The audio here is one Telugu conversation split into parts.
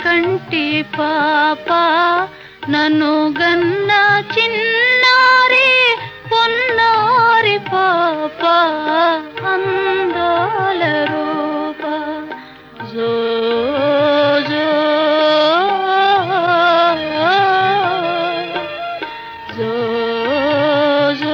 కంటి పాప నన్ను గన్న చిన్నారి పొన్నారి పాప అందాల రూప జో జో జో జో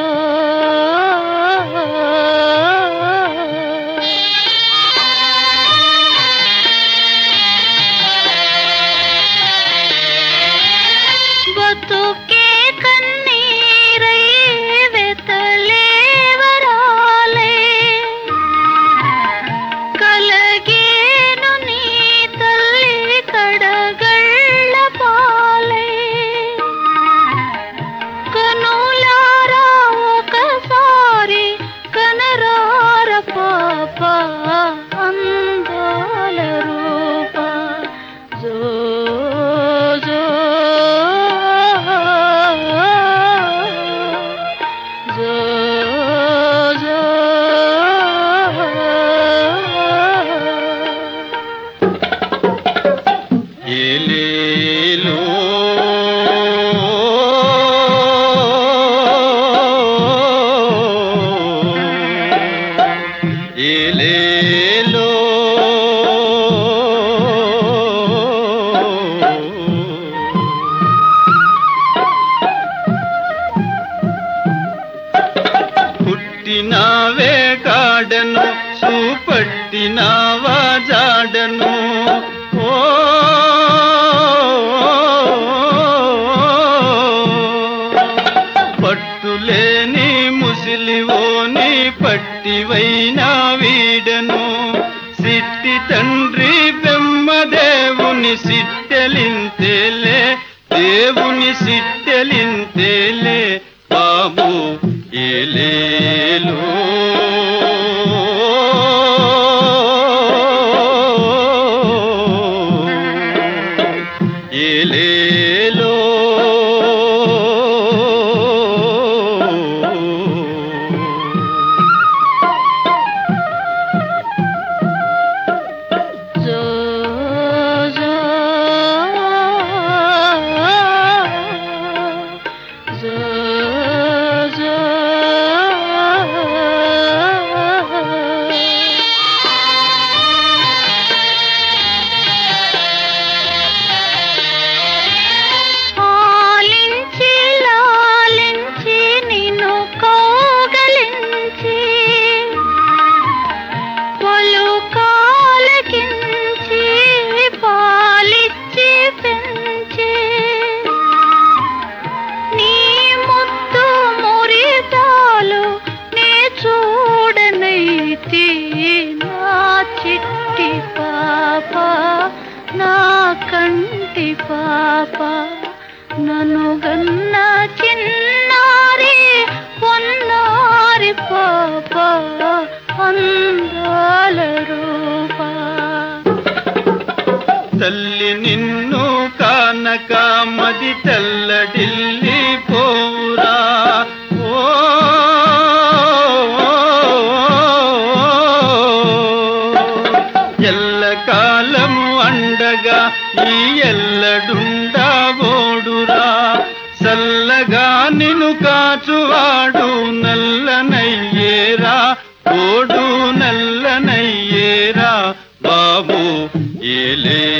బతుకే కన్నీరై వెతలే వరాలే కలగేను నీ తల్లి కడగళ్ళ పాలే కనులారా ఒకసారి కనరార పాప అందాల రూప జో జో జో జో ఏలేలో ఏలేలో పుట్టినావే కాడను చూపట్టినావా జాడను ఓ పట్టులేని ముసిలివోని పట్టివైనా వీడను సిట్టి తండ్రి బ్రహ్మదేవుని సిట్టెలింతేలే దేవుని సిట్టెలింతేలే బాబు ఏలేలో ఏలేలో జో జో జో జో ఆలించి లాలించి నిన్ను కౌగలించి పలుకాలకించి పాలిచ్చి పెంచి నీ ముద్దు మురితాలు నే చూడనైతి నా చిట్టి పాప నా కంటి పాప నన్ను గన్న చిన్నారి పొన్నారి పాప అందాల రూప తల్లి నిన్ను కానక మది తెల్లడిల్లి పోరా ఓ ఎల్లకాలము అండగా ఈ ఎల్లడుండా ఓడురా చల్లగా నిన్ను కాచువాడు నల్లనయ్యేరా ఓడు నల్లనయ్యేరా బాబు ఏలే